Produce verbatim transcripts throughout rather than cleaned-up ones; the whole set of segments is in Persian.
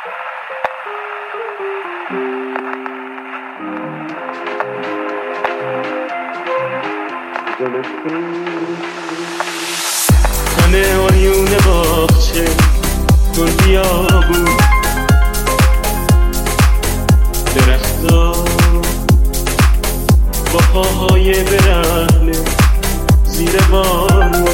همه آیون باغچه دنیا بود، درختا با پاهای برهنه زیر بارون.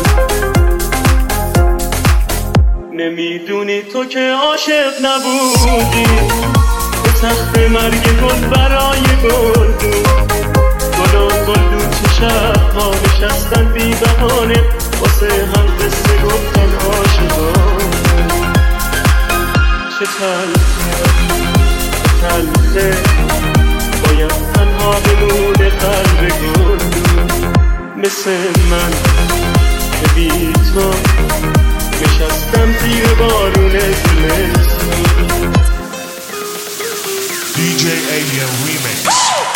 نمیدونی تو که عاشق نبودی، به تخت مرگ گل برای گلدون. گل و گلدون چه شبها نشستن بی بهانه واسه هم قصه گفتن عاشقانه. چه تلخه تلخه باید تنها بمونه قلب گلدون، مثل من که بی تو نشستم زیر بارون زمستون. دی جی Alien Remix.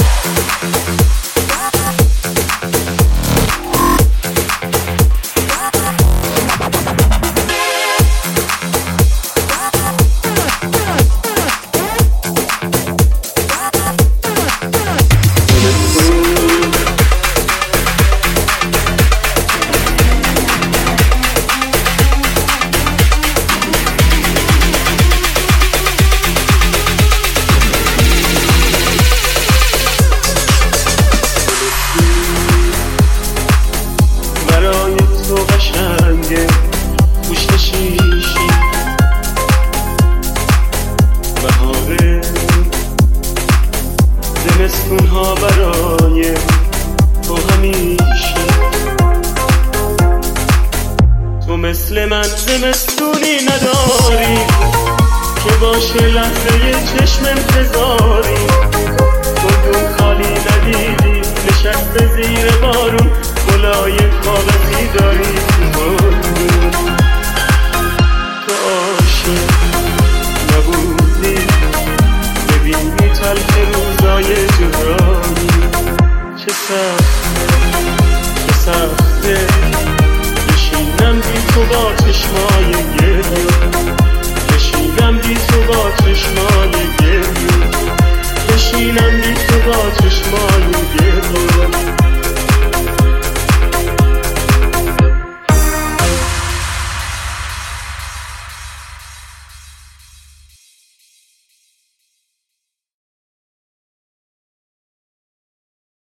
زمستونها برای تو همیشه، تو مثل من زمستونی نداری که باشه لحظه چشم انتظاری. گلدون خالی ندیدی نشسته زیر بارون، گلای کاغذی داری.